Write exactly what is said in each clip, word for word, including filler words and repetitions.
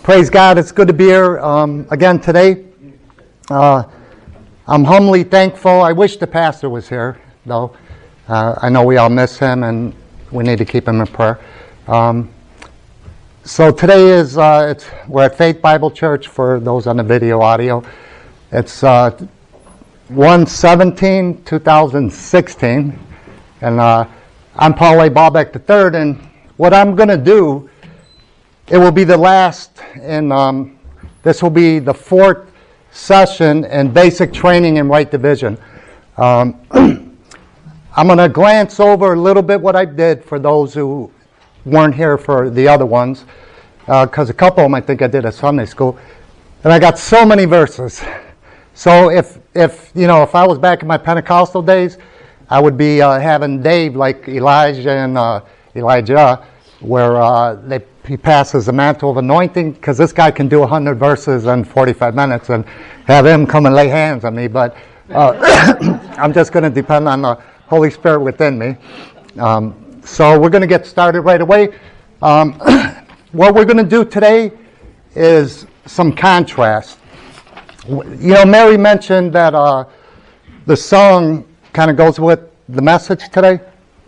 Praise God, it's good to be here um, again today. Uh, I'm humbly thankful. I wish the pastor was here, though. Uh, I know we all miss him, and we need to keep him in prayer. Um, so today is, uh, it's, we're at Faith Bible Church for those on the video audio. It's uh, one seventeen twenty sixteen, and uh, I'm Paul A. Ballbeck the third, and what I'm going to do, it will be the last, and um, this will be the fourth session in basic training in right division. Um, I'm going to glance over a little bit what I did for those who weren't here for the other ones, because uh, a couple of them I think I did at Sunday school, and I got so many verses. So if if you know if I was back in my Pentecostal days, I would be uh, having Dave like Elijah and uh, Elijah, where uh, they. He passes the mantle of anointing, because this guy can do one hundred verses in forty-five minutes and have him come and lay hands on me. But uh, I'm just going to depend on the Holy Spirit within me. Um, so we're going to get started right away. Um, what we're going to do today is some contrast. You know, Mary mentioned that uh, the song kind of goes with the message today.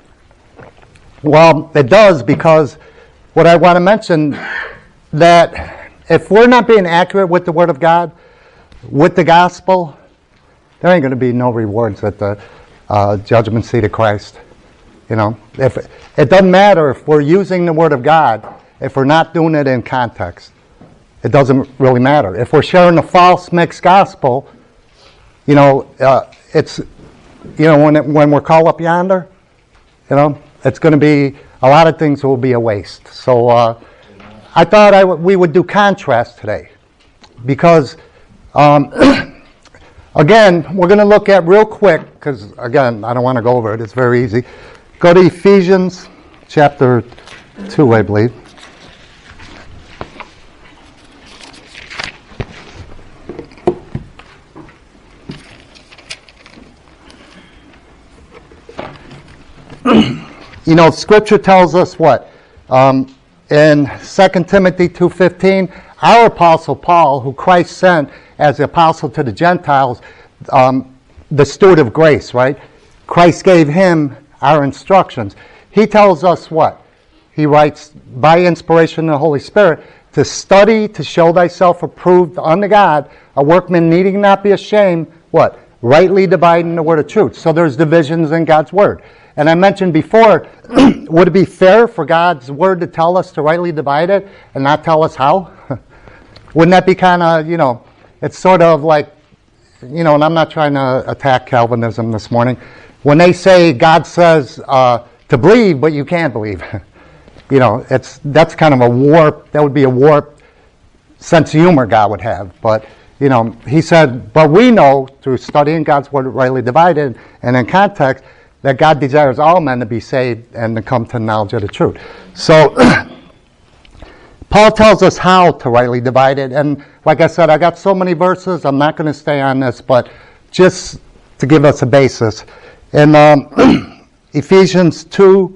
Well, it does, because what I want to mention, that if we're not being accurate with the Word of God, with the gospel, there ain't going to be no rewards at the uh, judgment seat of Christ. You know, if it doesn't matter if we're using the Word of God, if we're not doing it in context, it doesn't really matter. If we're sharing a false mixed gospel, you know, uh, it's, you know, when it, when we're called up yonder, you know, it's going to be. A lot of things will be a waste. So uh, I thought I w- we would do contrast today. Because, um, again, we're going to look at real quick, because, again, I don't want to go over it. It's very easy. Go to Ephesians chapter two, I believe. You know, Scripture tells us what? Um, in Second Timothy two fifteen, our Apostle Paul, who Christ sent as the apostle to the Gentiles, um, the steward of grace, right? Christ gave him our instructions. He tells us what? He writes, by inspiration of the Holy Spirit, to study, to show thyself approved unto God, a workman needing not be ashamed, what? Rightly dividing the word of truth. So there's divisions in God's word. And I mentioned before, would it be fair for God's word to tell us to rightly divide it and not tell us how? Wouldn't that be kind of, you know, it's sort of like, you know, and I'm not trying to attack Calvinism this morning. When they say God says uh, to believe, but you can't believe, you know, it's that's kind of a warped, that would be a warped sense of humor God would have. But, you know, he said, but we know through studying God's word rightly divided and in context, that God desires all men to be saved and to come to the knowledge of the truth. So, Paul tells us how to rightly divide it. And like I said, I got so many verses, I'm not going to stay on this, but just to give us a basis. In um, Ephesians two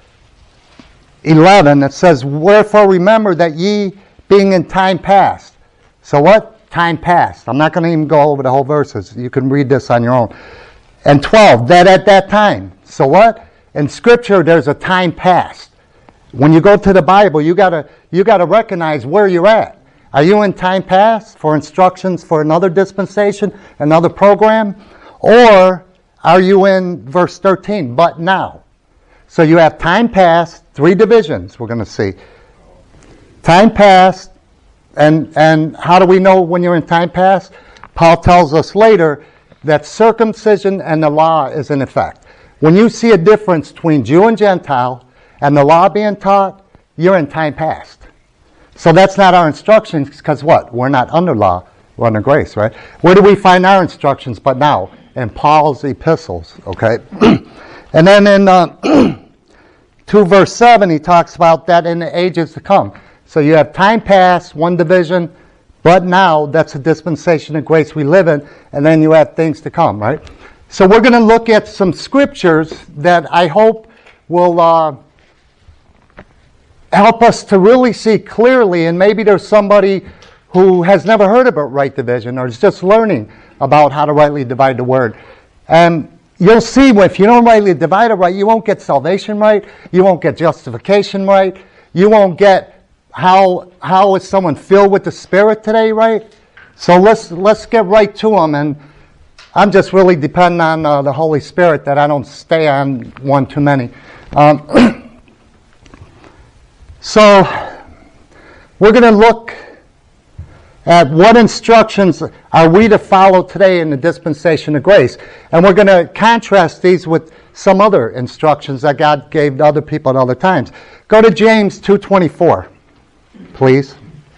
eleven, it says, wherefore remember that ye being in time past. So what? Time past. I'm not going to even go over the whole verses. You can read this on your own. And twelve, that at that time. So what? In Scripture, there's a time past. When you go to the Bible, you gotta you gotta recognize where you're at. Are you in time past for instructions for another dispensation, another program? Or are you in verse thirteen, but now? So you have time past, three divisions we're going to see. Time past, and, and how do we know when you're in time past? Paul tells us later that circumcision and the law is in effect. When you see a difference between Jew and Gentile and the law being taught, you're in time past. So that's not our instructions, because what? We're not under law, we're under grace, right? Where do we find our instructions but now? In Paul's epistles, okay? And then in uh, two verse seven, he talks about that in the ages to come. So you have time past, one division, but now, that's a dispensation of grace we live in, and then you have things to come, right? So we're going to look at some scriptures that I hope will uh, help us to really see clearly, and maybe there's somebody who has never heard about right division or is just learning about how to rightly divide the word. And you'll see if you don't rightly divide it right, you won't get salvation right, you won't get justification right, you won't get how how is someone filled with the Spirit today right. So let's let's get right to them. And I'm just really depending on uh, the Holy Spirit that I don't stay on one too many. Um, so we're going to look at what instructions are we to follow today in the dispensation of grace. And we're going to contrast these with some other instructions that God gave to other people at other times. Go to James two twenty-four, please.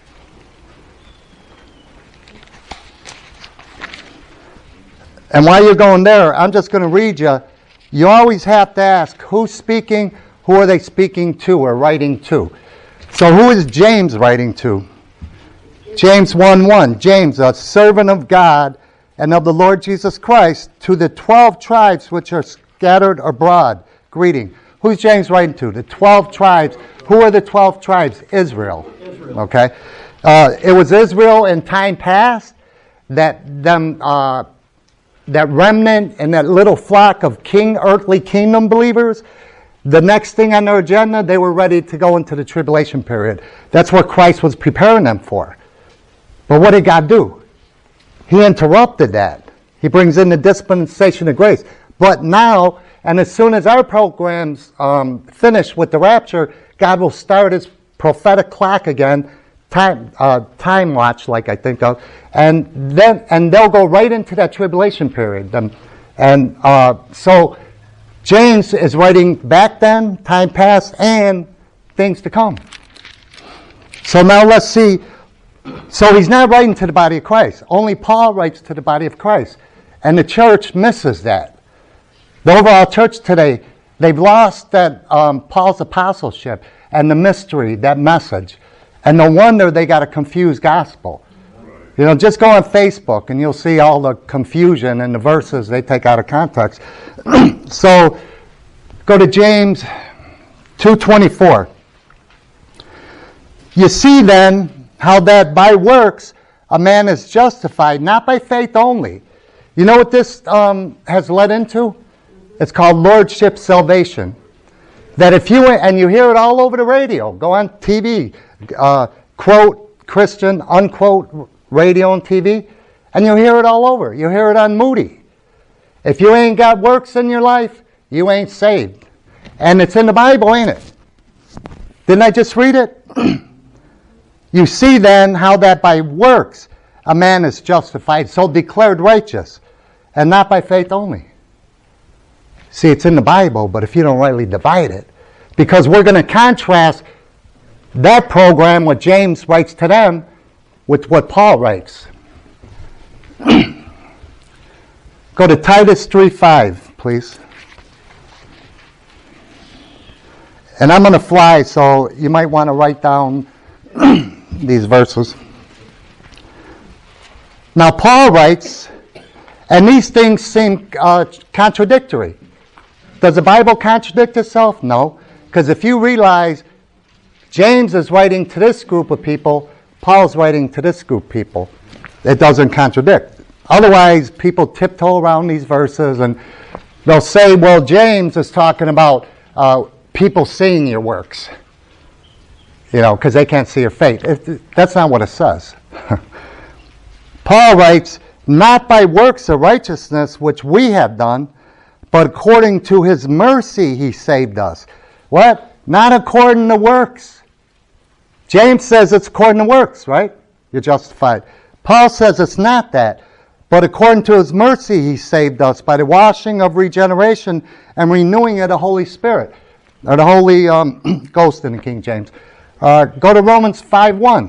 And while you're going there, I'm just going to read you. You always have to ask, who's speaking? Who are they speaking to or writing to? So who is James writing to? James one one, James, a servant of God and of the Lord Jesus Christ, to the twelve tribes which are scattered abroad. Greeting. Who's James writing to? The twelve tribes. Who are the twelve tribes? Israel. Israel. Okay. Uh, it was Israel in time past that them uh, that remnant and that little flock of king earthly kingdom believers. The next thing on their agenda, they were ready to go into the tribulation period. That's what Christ was preparing them for. But what did God do? He interrupted that. He brings in the dispensation of grace. But now, and as soon as our program's um, finished with the rapture, God will start his prophetic clock again, time uh, time watch, like I think of, and then and they'll go right into that tribulation period. And, and uh, so James is writing back then, time past, and things to come. So now let's see. So he's not writing to the body of Christ. Only Paul writes to the body of Christ. And the church misses that. The overall church today, they've lost that um, Paul's apostleship and the mystery, that message. And no wonder they got a confused gospel. You know, just go on Facebook and you'll see all the confusion and the verses they take out of context. So go to James two twenty-four. You see then how that by works a man is justified, not by faith only. You know what this um, has led into? It's called lordship salvation. That if you, and you hear it all over the radio, go on T V, uh, quote Christian, unquote radio and T V, and you'll hear it all over. You hear it on Moody. If you ain't got works in your life, you ain't saved. And it's in the Bible, ain't it? Didn't I just read it? You see then how that by works a man is justified, so declared righteous, and not by faith only. See, it's in the Bible, but if you don't rightly divide it, because we're going to contrast that program, what James writes to them, with what Paul writes. Go to Titus three five, please. And I'm going to fly, so you might want to write down these verses. Now, Paul writes, and these things seem uh, contradictory. Does the Bible contradict itself? No. Because if you realize James is writing to this group of people, Paul's writing to this group of people, it doesn't contradict. Otherwise, people tiptoe around these verses and they'll say, well, James is talking about uh, people seeing your works. You know, because they can't see your faith. It, that's not what it says. Paul writes, not by works of righteousness which we have done, but according to his mercy he saved us. What? Not according to works. James says it's according to works, right? You're justified. Paul says it's not that. But according to his mercy he saved us by the washing of regeneration and renewing of the Holy Spirit. Or the Holy um, Ghost in the King James. Uh, go to Romans five one.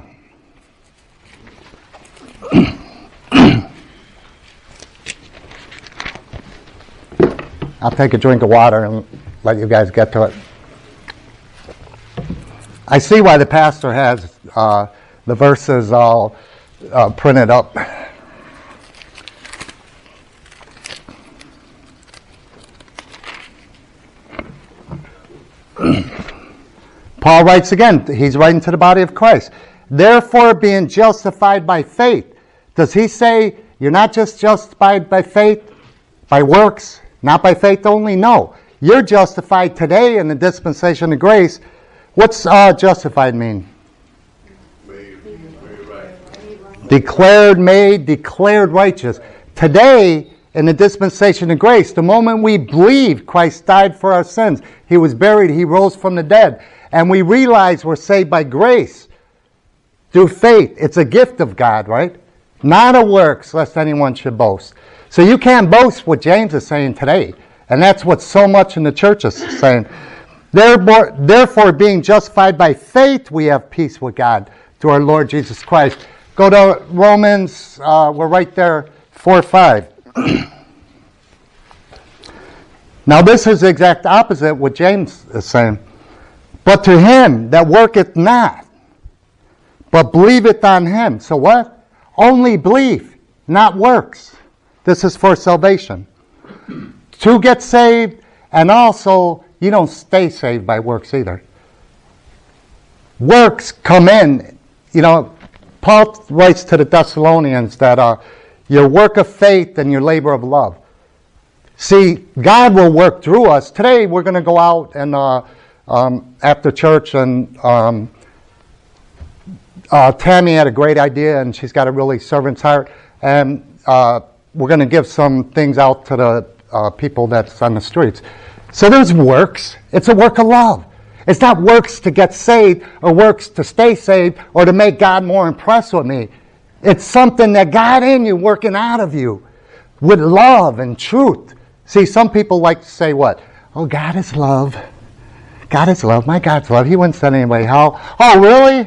I'll take a drink of water and let you guys get to it. I see why the pastor has uh, the verses all uh, printed up. Paul writes again, he's writing to the body of Christ. Therefore, being justified by faith. Does he say you're not just justified by faith, by works, not by faith only? No. You're justified today in the dispensation of grace. What's uh, justified mean? Made, made right. Declared, made, declared righteous. Today, in the dispensation of grace, the moment we believe Christ died for our sins, he was buried, he rose from the dead, and we realize we're saved by grace through faith. It's a gift of God, right? Not of works, lest anyone should boast. So you can't boast what James is saying today. And that's what so much in the church is saying. Therefore, therefore, being justified by faith, we have peace with God through our Lord Jesus Christ. Go to Romans, uh, we're right there, four five. Now this is the exact opposite what James is saying. But to him that worketh not, but believeth on him. So what? Only belief, not works. This is for salvation. To get saved, and also you don't stay saved by works either. Works come in. You know, Paul writes to the Thessalonians that uh, your work of faith and your labor of love. See, God will work through us. Today we're going to go out and uh, um, after church, and um, uh, Tammy had a great idea, and she's got a really servant's heart, and uh, we're going to give some things out to the uh, people that's on the streets. So there's works. It's a work of love. It's not works to get saved or works to stay saved or to make God more impressed with me. It's something that God in you working out of you with love and truth. See, some people like to say what? Oh, God is love. God is love. My God's love. He wouldn't send anybody hell. Oh, really?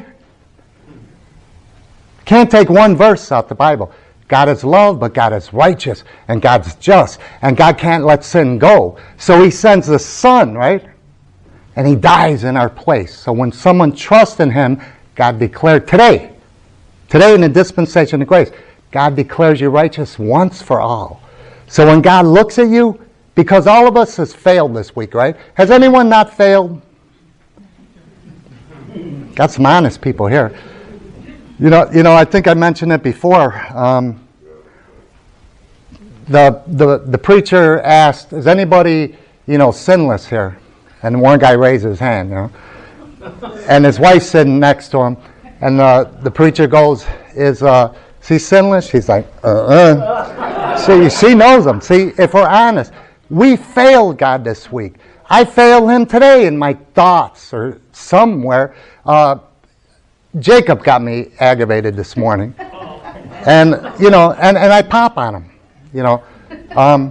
Can't take one verse out the Bible. God is love, but God is righteous, and God's just, and God can't let sin go. So he sends the Son, right? And he dies in our place. So when someone trusts in him, God declared today, today in the dispensation of grace, God declares you righteous once for all. So when God looks at you, because all of us has failed this week, right? Has anyone not failed? Got some honest people here. You know, you know. I think I mentioned it before. Um, the the the preacher asked, "Is anybody, you know, sinless here?" And one guy raised his hand, you know. And his wife's sitting next to him, and uh, the preacher goes, "Is uh, is he sinless?" She's like, "Uh-uh." See, she knows him. See, if we're honest, we failed God this week. I failed him today in my thoughts or somewhere. Uh, Jacob got me aggravated this morning. And, you know, and, and I pop on him, you know. Um,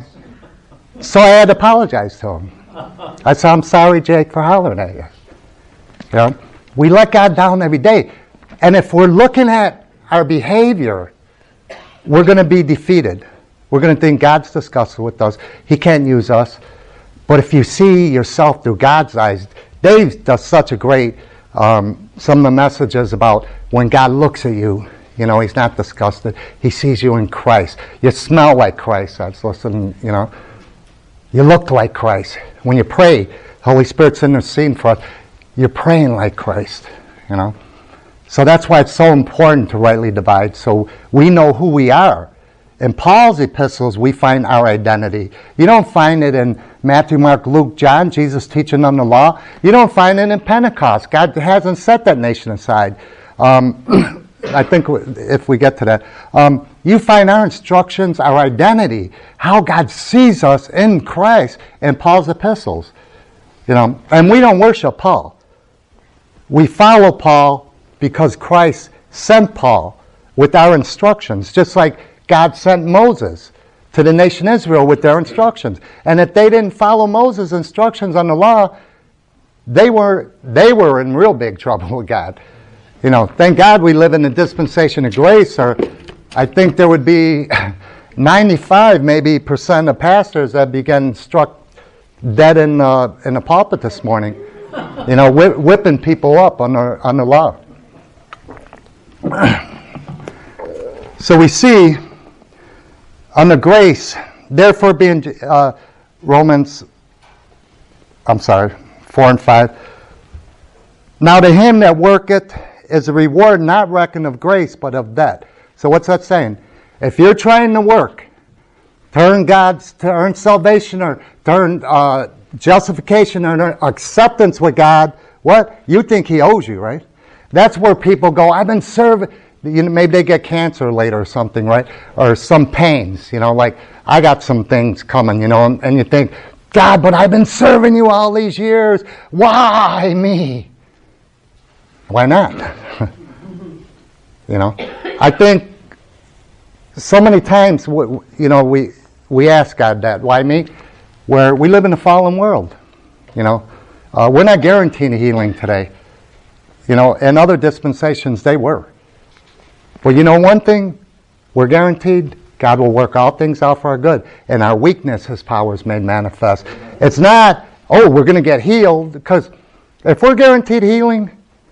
so I had to apologize to him. I said, I'm sorry, Jake, for hollering at you. You know, we let God down every day. And if we're looking at our behavior, we're going to be defeated. We're going to think God's disgusted with us. He can't use us. But if you see yourself through God's eyes, Dave does such a great, um, some of the messages about when God looks at you, you know, he's not disgusted. He sees you in Christ. You smell like Christ. I was listening, you know. You look like Christ. When you pray, Holy Spirit's interceding for us. You're praying like Christ, you know. So that's why it's so important to rightly divide, so we know who we are. In Paul's epistles, we find our identity. You don't find it in Matthew, Mark, Luke, John, Jesus teaching them the law. You don't find it in Pentecost. God hasn't set that nation aside. Um, I think if we get to that. Um, you find our instructions, our identity, how God sees us in Christ in Paul's epistles. You know, and we don't worship Paul. We follow Paul because Christ sent Paul with our instructions, just like God sent Moses to the nation Israel with their instructions. And if they didn't follow Moses' instructions on the law, they were they were in real big trouble with God. You know, thank God we live in the dispensation of grace, or I think there would be ninety-five maybe percent of pastors that began struck dead in uh, in the pulpit this morning. You know, whip, whipping people up on the on the law. So we see on the grace, therefore being uh, Romans, I'm sorry, four and five. Now to him that worketh is a reward not reckoned of grace, but of debt. So what's that saying? If you're trying to work, to earn God's, to earn salvation or to earn uh, justification or earn acceptance with God, what? You think he owes you, right? That's where people go, I've been serving. You know, maybe they get cancer later or something, right? Or some pains, you know, like I got some things coming, you know, and, and you think, God, but I've been serving you all these years. Why me? Why not? You know, I think so many times, you know, we we ask God that. Why me? Where we live in a fallen world. You know, uh, we're not guaranteed healing today. You know, in other dispensations they were. But you know one thing, we're guaranteed God will work all things out for our good. In our weakness, his power is made manifest. It's not, oh, we're going to get healed. Because if we're guaranteed healing,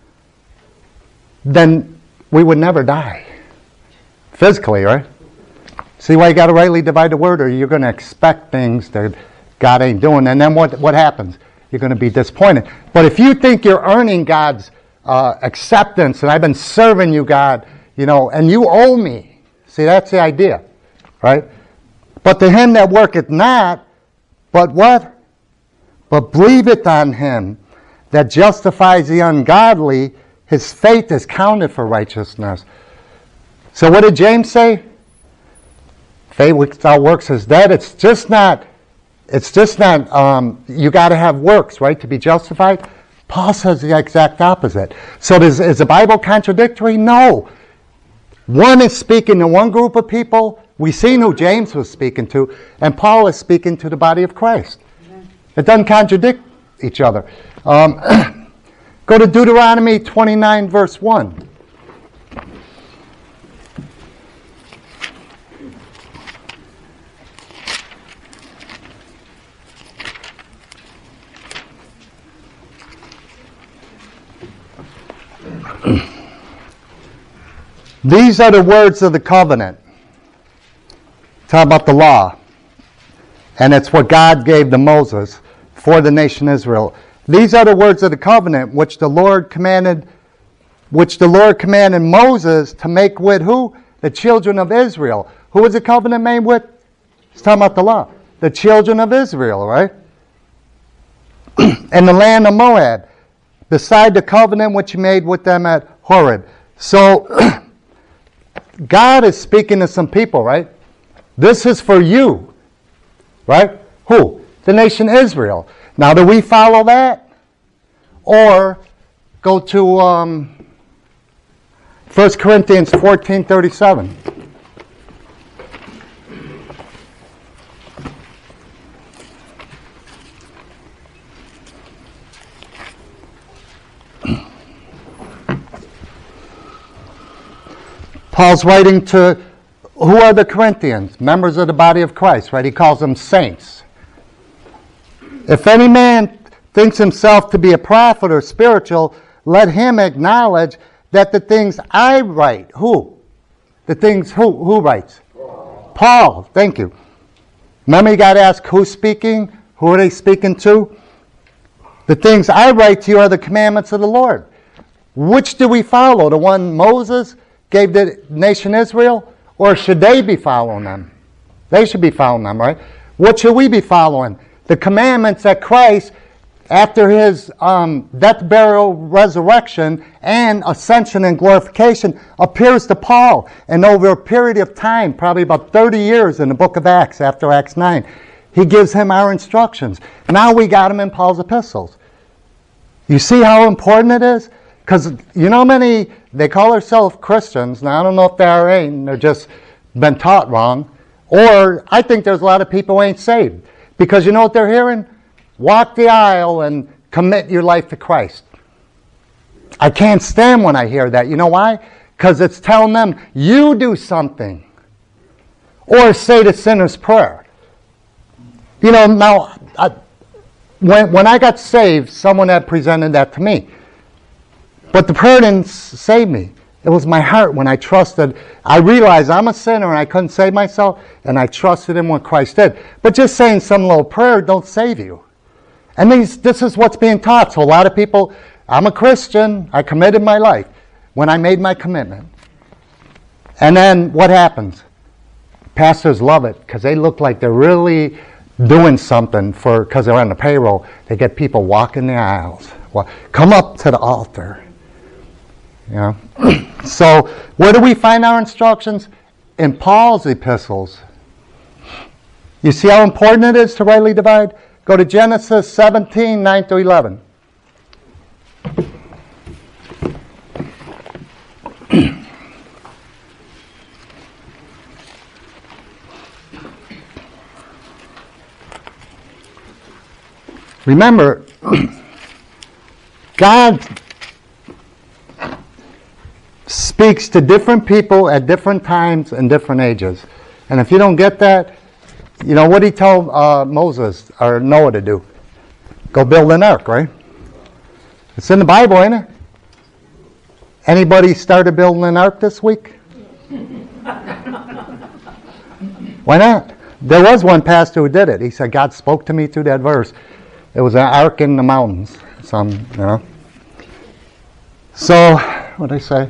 then we would never die. Physically, right? See why you got to rightly divide the word, or you're going to expect things that God ain't doing. And then what, what happens? You're going to be disappointed. But if you think you're earning God's uh, acceptance, and I've been serving you, God, you know, and you owe me. See, that's the idea, right? But to him that worketh not, but what? But believeth on him that justifies the ungodly, his faith is counted for righteousness. So what did James say? Faith without works is dead. It's just not, it's just not, um, you got to have works, right, to be justified. Paul says the exact opposite. So does, is the Bible contradictory? No. One is speaking to one group of people. We've seen who James was speaking to, and Paul is speaking to the body of Christ. Amen. It doesn't contradict each other. Um, go to Deuteronomy twenty-nine, verse one. These are the words of the covenant. Talk about the law. And it's what God gave to Moses for the nation Israel. These are the words of the covenant which the Lord commanded, which the Lord commanded Moses to make with who? The children of Israel. Who was the covenant made with? It's talking about the law. The children of Israel, right? And the land of Moab, beside the covenant which he made with them at Horeb. So God is speaking to some people, right? This is for you, right? Who? The nation Israel. Now, do we follow that? Or go to um, First Corinthians fourteen thirty-seven. Paul's writing to, who are the Corinthians? Members of the body of Christ, right? He calls them saints. If any man thinks himself to be a prophet or spiritual, let him acknowledge that the things I write, who? The things, who, who writes? Paul. Paul, thank you. Remember you got to ask who's speaking? Who are they speaking to? The things I write to you are the commandments of the Lord. Which do we follow? The one Moses gave the nation Israel? Or should they be following them? They should be following them, right? What should we be following? The commandments that Christ, after his um, death, burial, resurrection, and ascension and glorification, appears to Paul. And over a period of time, probably about thirty years in the book of Acts, after Acts nine, he gives him our instructions. Now we got them in Paul's epistles. You see how important it is? Because you know many, they call themselves Christians. Now I don't know if they are ain't, they're just been taught wrong. Or I think there's a lot of people who ain't saved. Because you know what they're hearing? Walk the aisle and commit your life to Christ. I can't stand when I hear that. You know why? Because it's telling them, you do something. Or say the sinner's prayer. You know, now, I, when, when I got saved, someone had presented that to me. But the prayer didn't save me. It was my heart when I trusted. I realized I'm a sinner and I couldn't save myself, and I trusted in what Christ did. But just saying some little prayer don't save you. And these, this is what's being taught. So a lot of people, I'm a Christian. I committed my life when I made my commitment. And then what happens? Pastors love it because they look like they're really doing something for because they're on the payroll. They get people walking the aisles. Well, come up to the altar. You know. So where do we find our instructions? In Paul's epistles. You see how important it is to rightly divide? Go to Genesis seventeen, nine to eleven. Remember, God speaks to different people at different times and different ages. And if you don't get that, you know, what did he tell uh, Moses or Noah to do? Go build an ark, right? It's in the Bible, ain't it? Anybody started building an ark this week? Why not? There was one pastor who did it. He said, God spoke to me through that verse. It was an ark in the mountains. Some, you know. So, what did I say?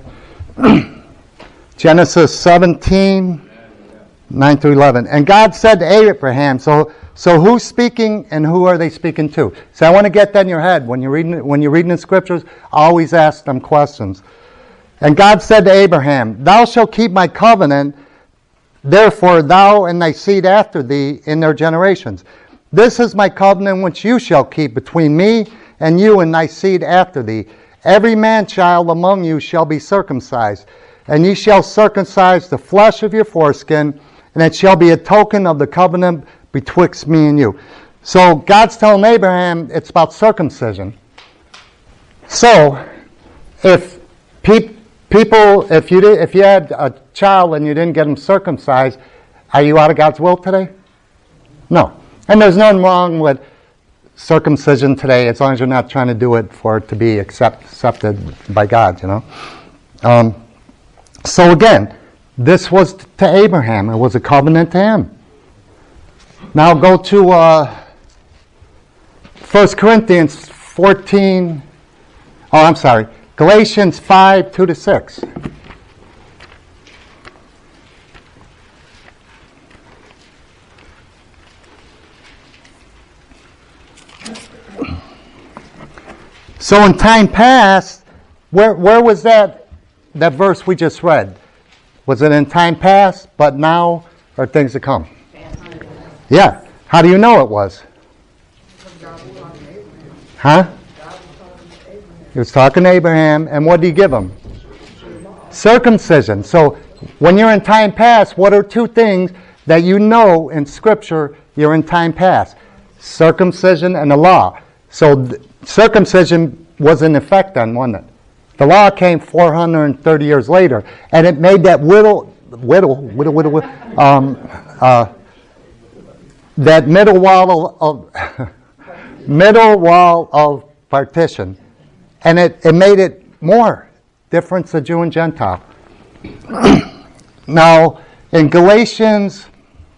Genesis seventeen, nine to eleven. And God said to Abraham, so so who's speaking and who are they speaking to? So I want to get that in your head. When you're reading when you're reading the scriptures, always ask them questions. And God said to Abraham, thou shalt keep my covenant, therefore thou and thy seed after thee in their generations. This is my covenant which you shall keep between me and you and thy seed after thee. Every man child among you shall be circumcised, and ye shall circumcise the flesh of your foreskin, and it shall be a token of the covenant betwixt me and you. So God's telling Abraham it's about circumcision. So if pe- people, if you did, if you had a child and you didn't get him circumcised, are you out of God's will today? No. And there's nothing wrong with circumcision today as long as you're not trying to do it for it to be accept, accepted by God, you know. Um, so again, this was to Abraham. It was a covenant to him. Now go to uh, First Corinthians fourteen. Oh, I'm sorry. Galatians five, two to six. So in time past, where where was that that verse we just read? Was it in time past, but now, or things to come? Yeah. How do you know it was? Huh? He was talking to Abraham, and what did he give him? Circumcision. So when you're in time past, what are two things that you know in Scripture you're in time past? Circumcision and the law. So th- circumcision was in effect then, wasn't it? The law came four hundred thirty years later, and it made that whittle, whittle, whittle, whittle, whittle um, uh, that middle wall of middle wall of partition, and it, it made it more difference of Jew and Gentile. Now, in Galatians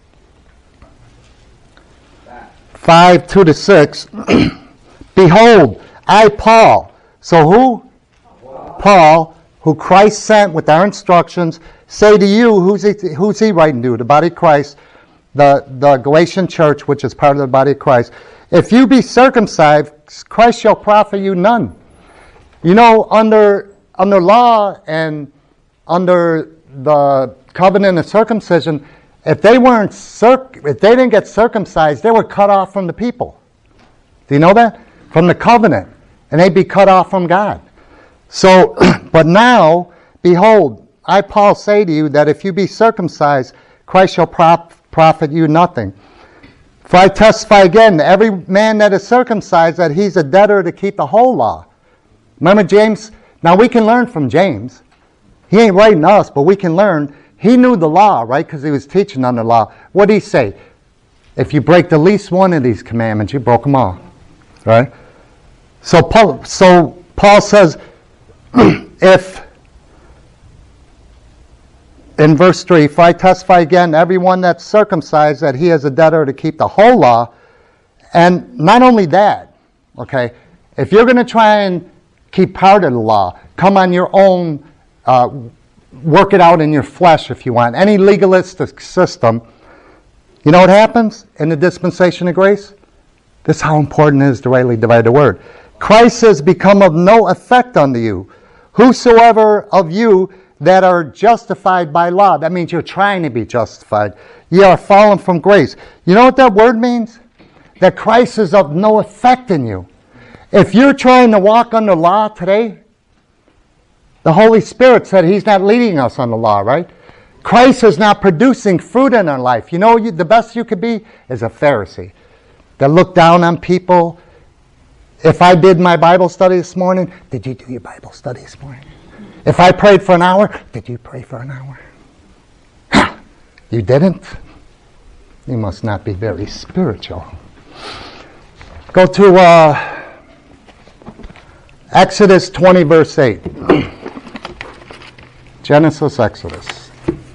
five, two to six, behold, I, Paul. So who? Paul, who Christ sent with our instructions, say to you, who's he, who's he writing to? The body of Christ, the, the Galatian church, which is part of the body of Christ. If you be circumcised, Christ shall profit you none. You know, under under law and under the covenant of circumcision, if they weren't circ, if they didn't get circumcised, they were cut off from the people. Do you know that? From the covenant, and they'd be cut off from God. So, but now, behold, I, Paul, say to you that if you be circumcised, Christ shall prof- profit you nothing. For I testify again, every man that is circumcised, that he's a debtor to keep the whole law. Remember James? Now we can learn from James. He ain't writing us, but we can learn. He knew the law, right? Because he was teaching under law. What did he say? If you break the least one of these commandments, you broke them all. Right? So Paul, so Paul says, if, in verse three, if I testify again, everyone that's circumcised, that he is a debtor to keep the whole law, and not only that, okay, if you're going to try and keep part of the law. Come on your own, uh, work it out in your flesh if you want. Any legalistic system, you know what happens in the dispensation of grace? This is how important it is to rightly divide the word. Christ has become of no effect unto you. Whosoever of you that are justified by law, that means you're trying to be justified, ye are fallen from grace. You know what that word means? That Christ is of no effect in you. If you're trying to walk under law today, the Holy Spirit said He's not leading us on the law, right? Christ is not producing fruit in our life. You know, you, the best you could be is a Pharisee that looked down on people. If I did my Bible study this morning, did you do your Bible study this morning? If I prayed for an hour, did you pray for an hour? You didn't? You must not be very spiritual. Go to uh, Exodus twenty, verse eight. Genesis, Exodus.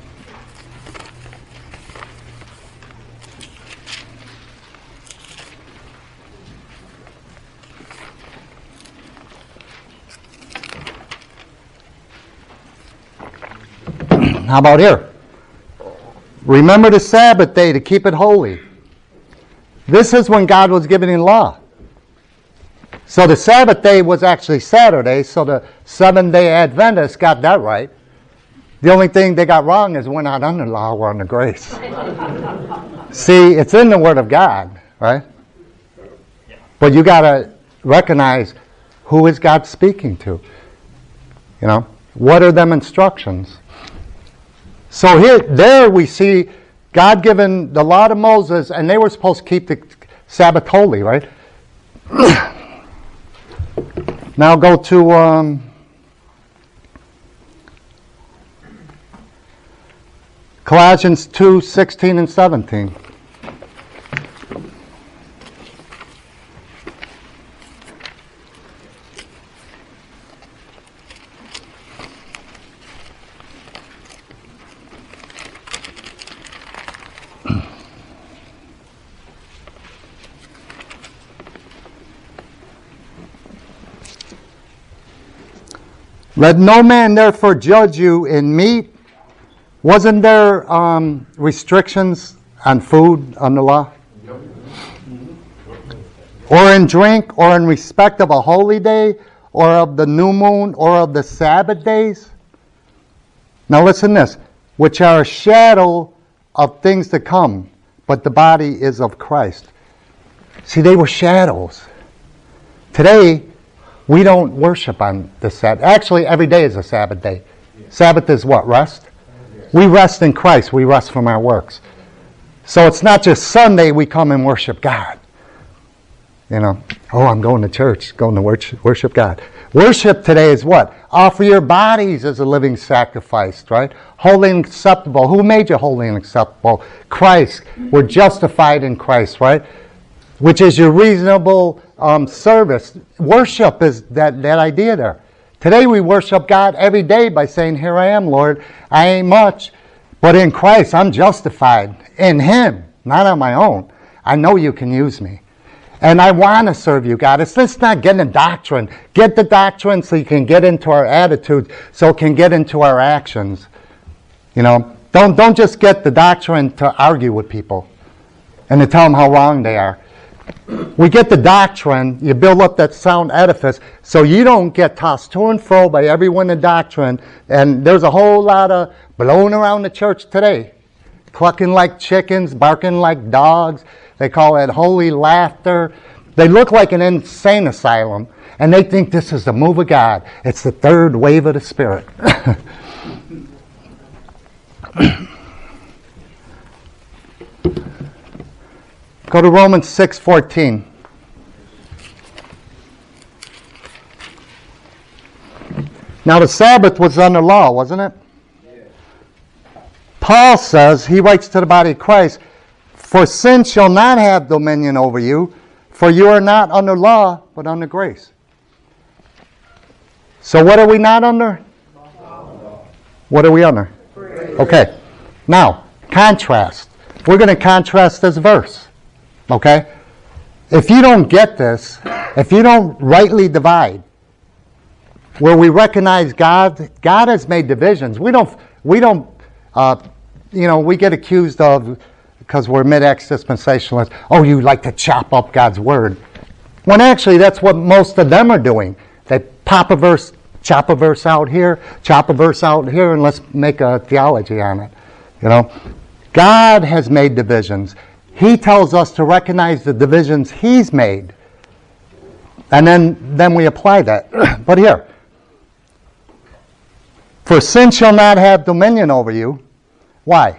How about here? Remember the Sabbath day to keep it holy. This is when God was giving law. So the Sabbath day was actually Saturday, so the Seventh-day Adventists got that right. The only thing they got wrong is we're not under law, we're under grace. See, it's in the Word of God, right? But you got to recognize who is God speaking to. You know, what are them instructions? So here, there we see God given the law to Moses, and they were supposed to keep the Sabbath holy, right? Now go to um, Colossians two, sixteen and seventeen. Let no man therefore judge you in meat. Wasn't there um, restrictions on food on the law? Or in drink, or in respect of a holy day, or of the new moon, or of the Sabbath days? Now listen to this. Which are a shadow of things to come, but the body is of Christ. See, they were shadows. Today, we don't worship on the Sabbath. Actually, every day is a Sabbath day. Sabbath is what? Rest? We rest in Christ. We rest from our works. So it's not just Sunday we come and worship God. You know, oh, I'm going to church, going to worship, worship God. Worship today is what? Offer your bodies as a living sacrifice, right? Holy and acceptable. Who made you holy and acceptable? Christ. We're justified in Christ, right? Which is your reasonable um, service. Worship is that, that idea there. Today we worship God every day by saying, here I am, Lord. I ain't much, but in Christ I'm justified. In Him, not on my own. I know you can use me. And I want to serve you, God. It's just not getting a doctrine. Get the doctrine so you can get into our attitude, so it can get into our actions. You know, don't, don't just get the doctrine to argue with people and to tell them how wrong they are. We get the doctrine, you build up that sound edifice, so you don't get tossed to and fro by everyone in doctrine. And there's a whole lot of blowing around the church today. Clucking like chickens, barking like dogs. They call it holy laughter. They look like an insane asylum, and they think this is the move of God. It's the third wave of the Spirit. Go to Romans six fourteen. Now the Sabbath was under law, wasn't it? Yes. Paul says, he writes to the body of Christ, for sin shall not have dominion over you, for you are not under law, but under grace. So what are we not under? What are we under? Grace. Okay. Now, contrast. We're going to contrast this verse. Okay? If you don't get this, if you don't rightly divide, where we recognize God. God has made divisions. We don't, we don't, uh, you know, we get accused of, because we're mid-Acts dispensationalists, oh, you like to chop up God's word. When actually that's what most of them are doing. They pop a verse, chop a verse out here, chop a verse out here, and let's make a theology on it. You know, God has made divisions. He tells us to recognize the divisions He's made. And then, then we apply that. But here, for sin shall not have dominion over you. Why?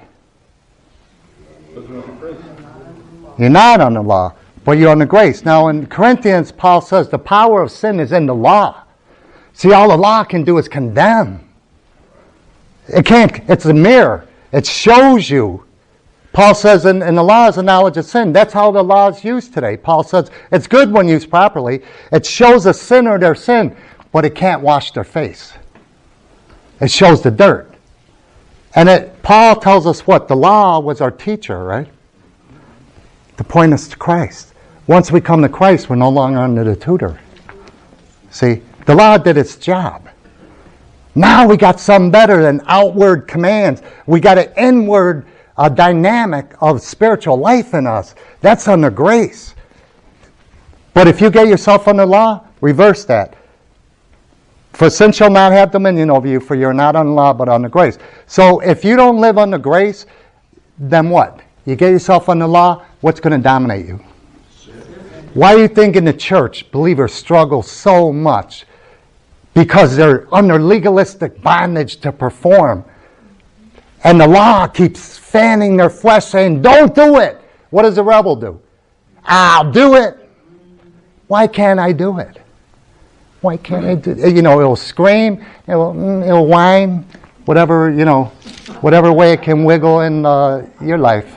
You're not on the law, but you're on the grace. Now in Corinthians, Paul says the power of sin is in the law. See, all the law can do is condemn. It can't, it's a mirror. It shows you. Paul says in, in the law is the knowledge of sin. That's how the law is used today. Paul says it's good when used properly. It shows a sinner their sin, but it can't wash their face. It shows the dirt. And it, Paul tells us what? The law was our teacher, right? To point us to Christ. Once we come to Christ, we're no longer under the tutor. See, the law did its job. Now we got something better than outward commands. We got an inward uh, dynamic of spiritual life in us. That's under grace. But if you get yourself under law, reverse that. For sin shall not have dominion over you, for you're not under law, but under grace. So if you don't live under grace, then what? You get yourself under law, what's going to dominate you? Why do you think in the church believers struggle so much? Because they're under legalistic bondage to perform. And the law keeps fanning their flesh saying, don't do it. What does the rebel do? I'll do it. Why can't I do it? Why can't I do it? You know, it'll scream, it'll, it'll whine, whatever, you know, whatever way it can wiggle in uh, your life.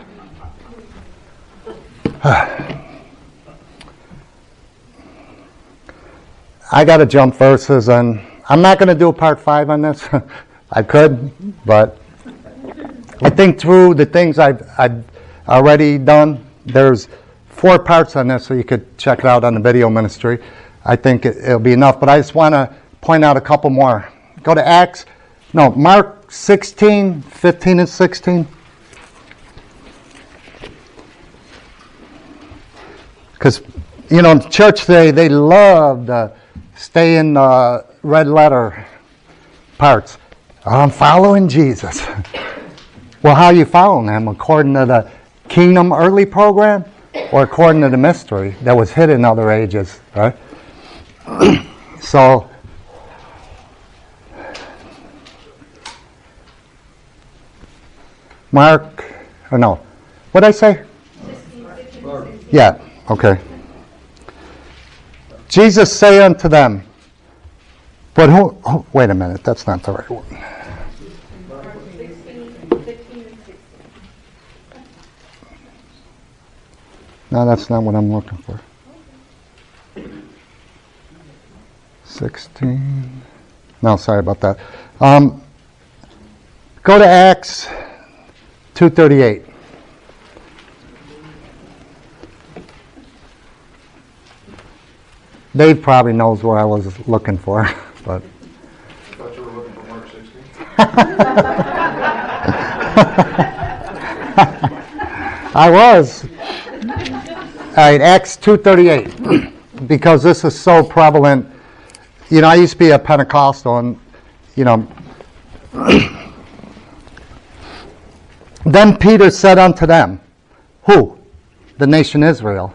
I got to jump verses, and I'm not going to do a part five on this. I could, but I think through the things I've, I've already done, there's four parts on this, so you could check it out on the video ministry. I think it, it'll be enough, but I just want to point out a couple more. Go to Acts, no, Mark sixteen, fifteen and sixteen. Because, you know, in church today, they love to stay in the red letter parts. I'm following Jesus. Well, how are you following him? According to the Kingdom Early program or according to the mystery that was hidden in other ages, right? So, Mark, or no, what did I say? Yeah, okay. Jesus say unto them, but who, oh, wait a minute, that's not the right one. No, that's not what I'm looking for. sixteen. No, sorry about that. Um, go to Acts two thirty-eight. Dave probably knows what I was looking for, but. I thought you were looking for Mark sixteen. I was. All right, Acts two thirty-eight, because this is so prevalent. You know, I used to be a Pentecostal, and, you know, then Peter said unto them, who? The nation Israel.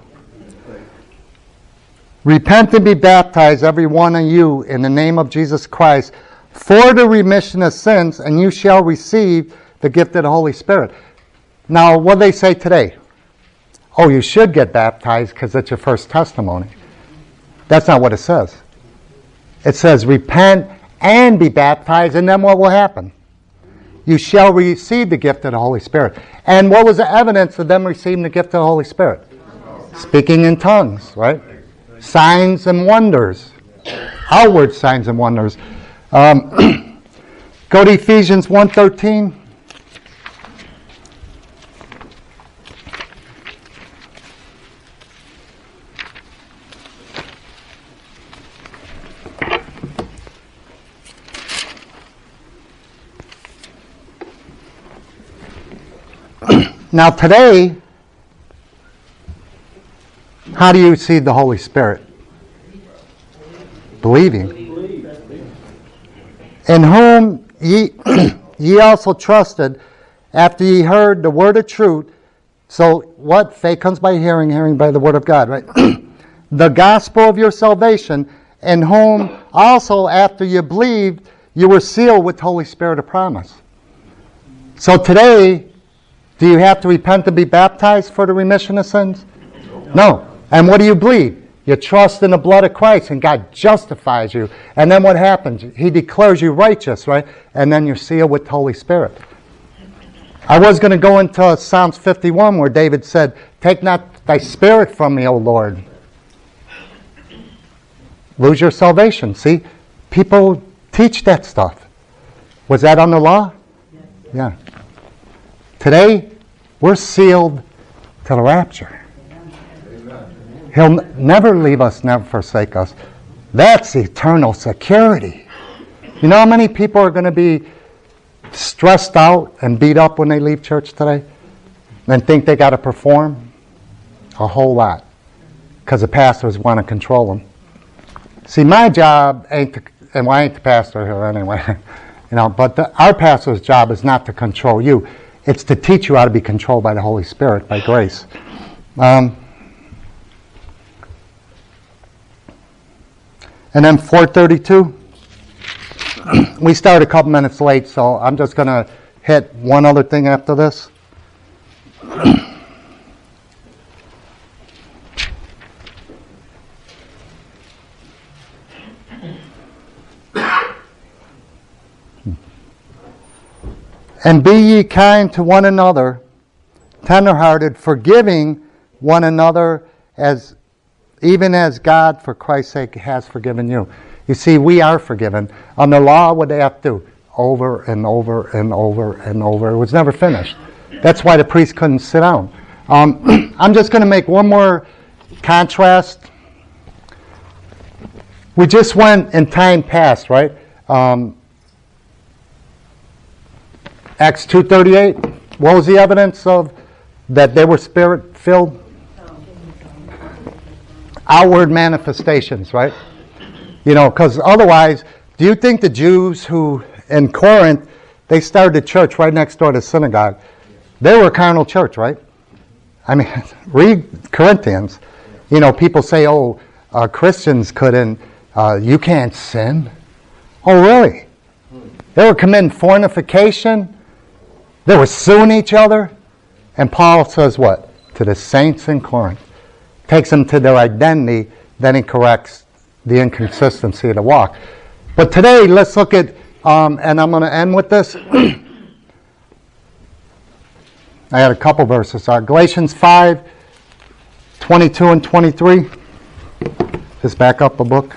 Repent and be baptized, every one of you, in the name of Jesus Christ, for the remission of sins, and you shall receive the gift of the Holy Spirit. Now, what do they say today? Oh, you should get baptized because it's your first testimony. That's not what it says. It says, repent and be baptized, and then what will happen? You shall receive the gift of the Holy Spirit. And what was the evidence of them receiving the gift of the Holy Spirit? Speaking in tongues, right? Signs and wonders. Outward signs and wonders. Um, go to Ephesians one thirteen. Now today, how do you see the Holy Spirit? Believing. In whom ye, ye also trusted, after ye heard the word of truth. So what? Faith comes by hearing, hearing by the word of God, right? The gospel of your salvation, in whom also after you believed, you were sealed with the Holy Spirit of promise. So today, do you have to repent to be baptized for the remission of sins? No. And what do you believe? You trust in the blood of Christ, and God justifies you. And then what happens? He declares you righteous, right? And then you're sealed with the Holy Spirit. I was going to go into Psalms fifty-one, where David said, take not thy spirit from me, O Lord. Lose your salvation. See? People teach that stuff. Was that on the law? Yeah. Today, we're sealed to the rapture. He'll n- never leave us, never forsake us. That's eternal security. You know how many people are going to be stressed out and beat up when they leave church today and think they got to perform? A whole lot. Because the pastors want to control them. See, my job ain't to, and well, I ain't the pastor here anyway, you know, but the, our pastor's job is not to control you. It's to teach you how to be controlled by the Holy Spirit, by grace. Um, and then four thirty-two. We started a couple minutes late, so I'm just going to hit one other thing after this. And be ye kind to one another, tenderhearted, forgiving one another, as even as God, for Christ's sake, has forgiven you. You see, we are forgiven. On the law, what they have to do? Over and over and over and over. It was never finished. That's why the priest couldn't sit down. Um, I'm just going to make one more contrast. We just went in time past, right? Um, Acts two thirty-eight. What was the evidence of that they were spirit-filled? Outward manifestations, right? You know, because otherwise, do you think the Jews who in Corinth, they started a church right next door to the synagogue? They were a carnal church, right? I mean, read Corinthians. You know, people say, oh, uh, Christians couldn't, uh, you can't sin. Oh, really? They were committing fornication. They were suing each other. And Paul says what? To the saints in Corinth. Takes them to their identity, then he corrects the inconsistency of the walk. But today, let's look at, um, and I'm going to end with this. I had a couple verses. Uh, Galatians five, twenty-two and twenty-three. Just back up a book.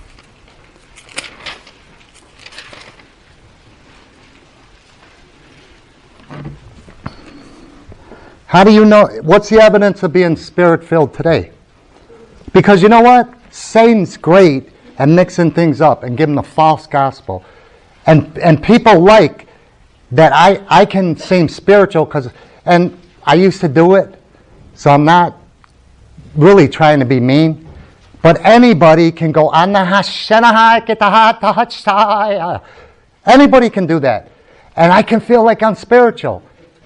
How do you know? What's the evidence of being spirit-filled today? Because you know what? Satan's great at mixing things up and giving the false gospel. And and people like that I, I can seem spiritual, because, and I used to do it, so I'm not really trying to be mean. But anybody can go, anybody can do that. And I can feel like I'm spiritual.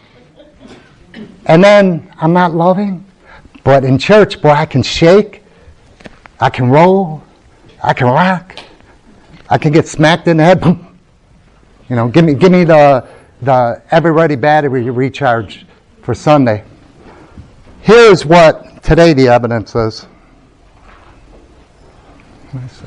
And then I'm not loving. But in church, boy, I can shake. I can roll. I can rock. I can get smacked in the head. Boom. You know, give me give me the the ever ready battery recharge for Sunday. Here's what today the evidence is. Let me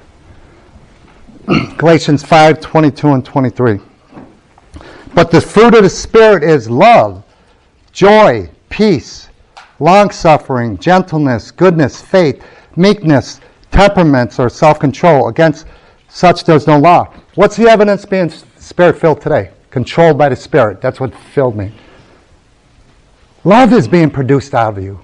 see. Galatians five, twenty-two and twenty-three. But the fruit of the Spirit is love, joy, peace, long-suffering, gentleness, goodness, faith, meekness, temperaments, or self-control. Against such there's no law. What's the evidence being Spirit-filled today? Controlled by the Spirit. That's what filled me. Love is being produced out of you.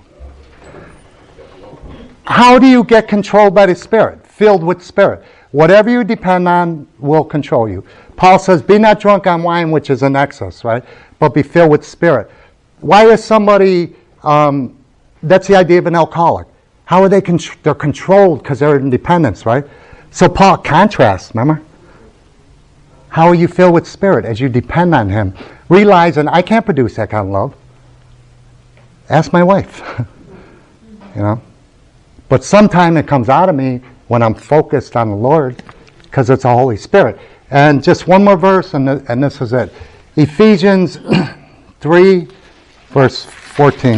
How do you get controlled by the Spirit? Filled with Spirit. Whatever you depend on will control you. Paul says, be not drunk on wine, which is an excess, right? But be filled with Spirit. why is somebody, um, that's the idea of an alcoholic. How are they, con- they're controlled because they're in dependence, right? So Paul contrasts, remember? How are you filled with Spirit as you depend on Him? Realizing I can't produce that kind of love. Ask my wife. You know? But sometime it comes out of me when I'm focused on the Lord because it's the Holy Spirit. And just one more verse, and, th- and this is it. Ephesians three, verse fourteen.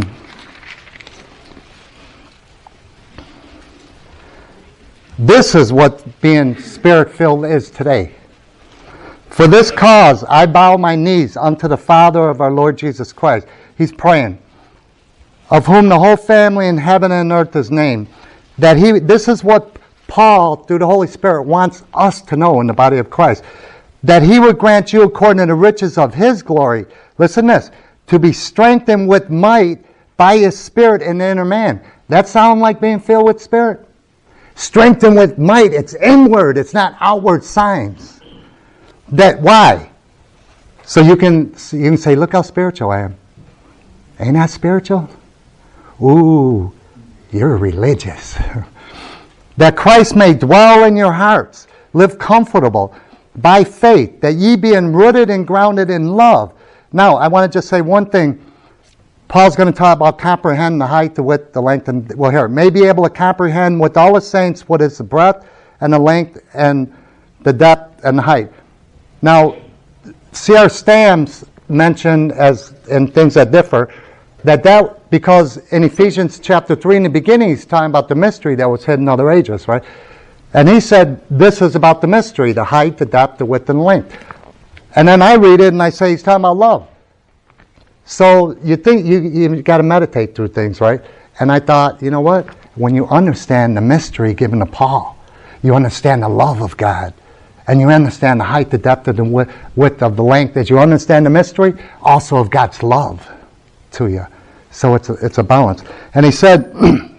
This is what being Spirit-filled is today. For this cause I bow my knees unto the Father of our Lord Jesus Christ. He's praying. Of whom the whole family in heaven and earth is named. That he, this is what Paul, through the Holy Spirit, wants us to know in the body of Christ. That He would grant you according to the riches of His glory. Listen to this. To be strengthened with might by His Spirit in the inner man. That sound like being filled with Spirit? Strengthened with might. It's inward. It's not outward signs. That why? So you can you can say, look how spiritual I am. Ain't that spiritual? Ooh, you're religious. That Christ may dwell in your hearts. Live comfortable by faith. That ye being rooted and grounded in love. Now, I want to just say one thing. Paul's going to talk about comprehend the height, the width, the length, and well, here, may be able to comprehend with all the saints what is the breadth and the length and the depth and the height. Now, C R Stamms mentioned as in things that differ that that because in Ephesians chapter three in the beginning he's talking about the mystery that was hidden in other ages, right? And he said this is about the mystery, the height, the depth, the width, and the length. And then I read it and I say he's talking about love. So you think you you got to meditate through things, right? And I thought, you know what? When you understand the mystery given to Paul, you understand the love of God, and you understand the height, the depth, and the width of the length. As you understand the mystery, also of God's love to you. So it's a, it's a balance. And he said,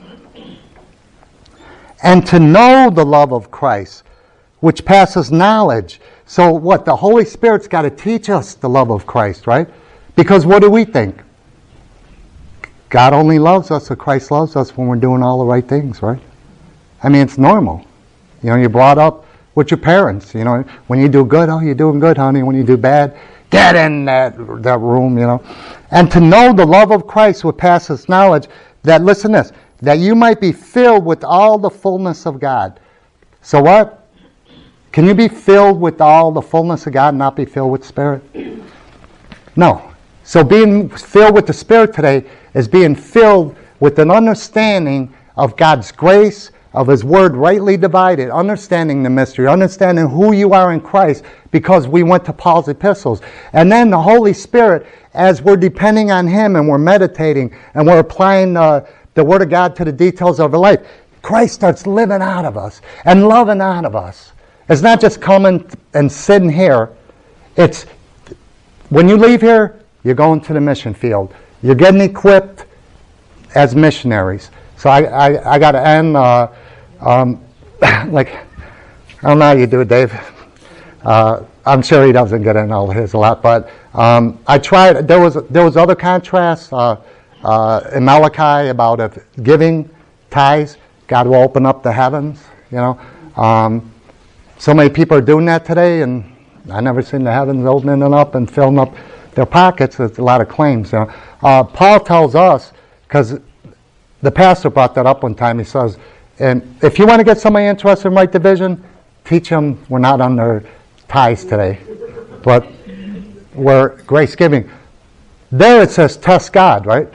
and to know the love of Christ, which passes knowledge. So what? The Holy Spirit's got to teach us the love of Christ, right? Because what do we think? God only loves us, or Christ loves us when we're doing all the right things, right? I mean, it's normal. You know, you're brought up with your parents. You know, when you do good, oh, you're doing good, honey. When you do bad, get in that, that room, you know. And to know the love of Christ which passes knowledge, that, listen to this, that you might be filled with all the fullness of God. So what? Can you be filled with all the fullness of God and not be filled with Spirit? No. So being filled with the Spirit today is being filled with an understanding of God's grace, of His Word rightly divided, understanding the mystery, understanding who you are in Christ, because we went to Paul's epistles. And then the Holy Spirit, as we're depending on Him and we're meditating and we're applying uh, the Word of God to the details of our life, Christ starts living out of us and loving out of us. It's not just coming and sitting here. It's when you leave here, you're going to the mission field. You're getting equipped as missionaries. So I, I, I got to end, uh, um, like, I don't know how you do it, Dave. Uh, I'm sure he doesn't get in all his a lot, but um, I tried. There was there was other contrasts uh, uh, in Malachi about if giving tithes, God will open up the heavens. You know, um, so many people are doing that today, and I never seen the heavens opening up and filling up their pockets. There's a lot of claims. You know? uh, Paul tells us, because the pastor brought that up one time. He says, and if you want to get somebody interested in right division, teach them we're not under tithes today, but we're grace giving. There it says test God, right?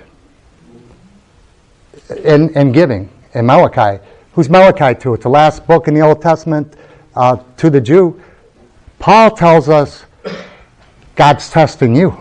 In, in giving, in Malachi. Who's Malachi to? It's the last book in the Old Testament uh, to the Jew. Paul tells us God's testing you.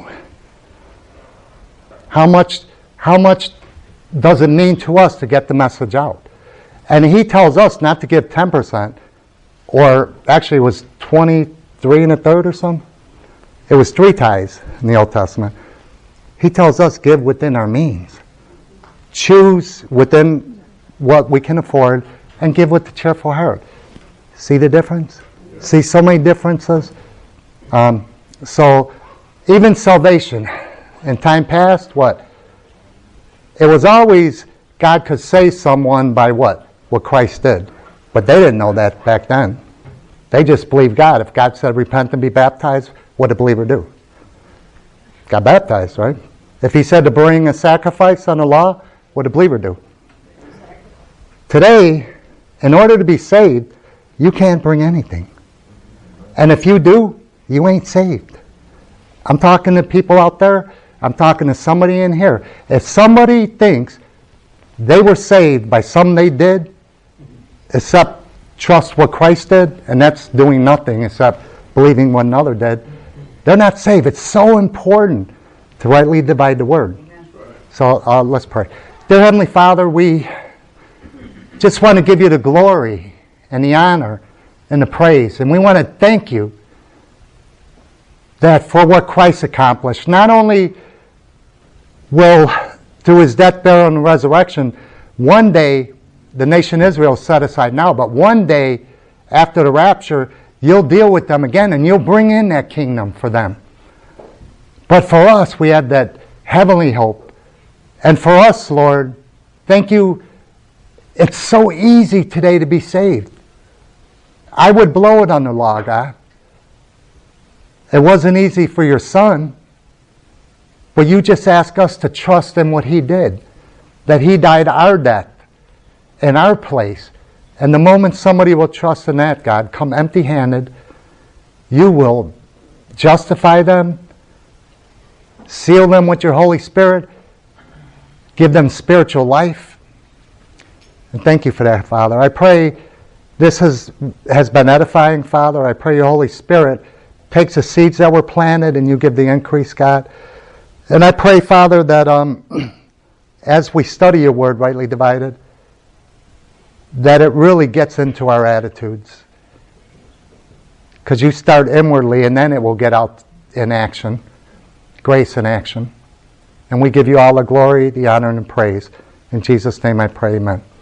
How much, how much does it mean to us to get the message out? And he tells us not to give ten percent, or actually it was twenty-three and a third or something. It was three tithes in the Old Testament. He tells us give within our means. Choose within what we can afford and give with a cheerful heart. See the difference? See so many differences? Um, so even salvation, in time past, what? It was always God could save someone by what? What Christ did. But they didn't know that back then. They just believed God. If God said repent and be baptized, what did a believer do? Got baptized, right? If he said to bring a sacrifice on the law, what did a believer do? Today, in order to be saved, you can't bring anything. And if you do, you ain't saved. I'm talking to people out there. I'm talking to somebody in here. If somebody thinks they were saved by something they did, except trust what Christ did, and that's doing nothing except believing what another did, they're not saved. It's so important to rightly divide the word. So uh, let's pray. Dear Heavenly Father, we just want to give you the glory and the honor and the praise. And we want to thank you that for what Christ accomplished. Not only will, through his death, burial, and resurrection, one day the nation Israel is set aside now, but one day after the rapture, you'll deal with them again and you'll bring in that kingdom for them. But for us, we have that heavenly hope. And for us, Lord, thank you. It's so easy today to be saved. I would blow it on the law, God. It wasn't easy for your son, but you just ask us to trust in what he did, that he died our death in our place. And the moment somebody will trust in that, God, come empty-handed, you will justify them, seal them with your Holy Spirit, give them spiritual life. And thank you for that, Father. I pray this has, has been edifying, Father. I pray your Holy Spirit takes the seeds that were planted and you give the increase, God. And I pray, Father, that um, as we study your word rightly divided, that it really gets into our attitudes. Because you start inwardly and then it will get out in action. Grace in action. And we give you all the glory, the honor, and the praise. In Jesus' name I pray, amen.